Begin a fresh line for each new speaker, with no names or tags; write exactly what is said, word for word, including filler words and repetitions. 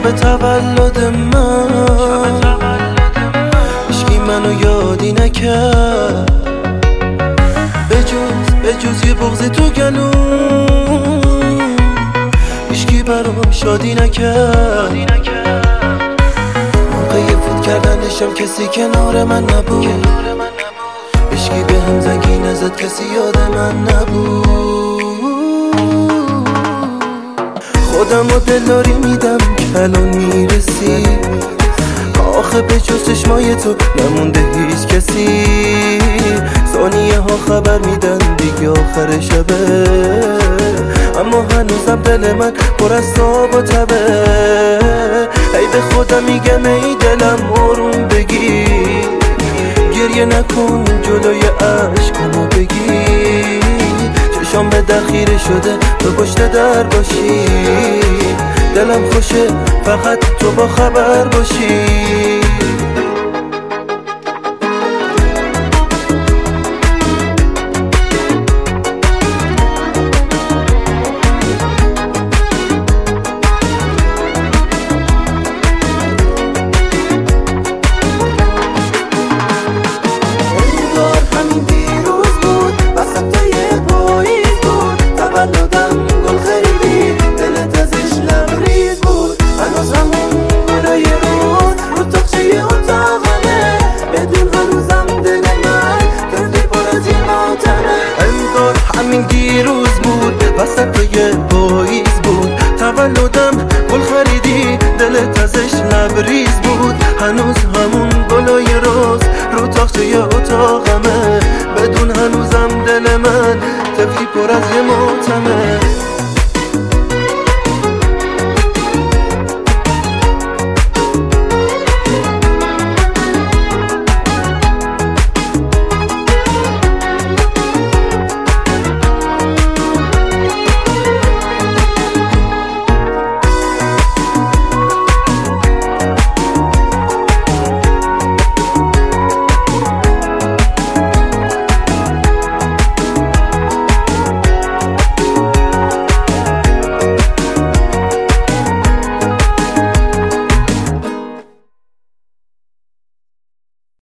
شب تولد من هیچکی منو یادی نکرد بجز بجز یه بغض تو گلوم هیچکی برام شادی نکرد. موقع فوت کردنشم کسی کنار من نبود هیچکی به هم زنگی نزد کسی یاد من نبود. خودم و دلداری میدم کلون میرسی آخه به جز چشمای تو نمونده هیچ کسی. ثانیه ها خبر میدن دیگه آخر شبه اما هنوزم دل من پر از تاب و تبه. ای به خودم میگم ای دلم آروم بگیر گریه نکن جلوی عشقامو بگیر چشام به دخیره شده تو پشت در باشی دلم خوشه فقط تو با خبر باشی.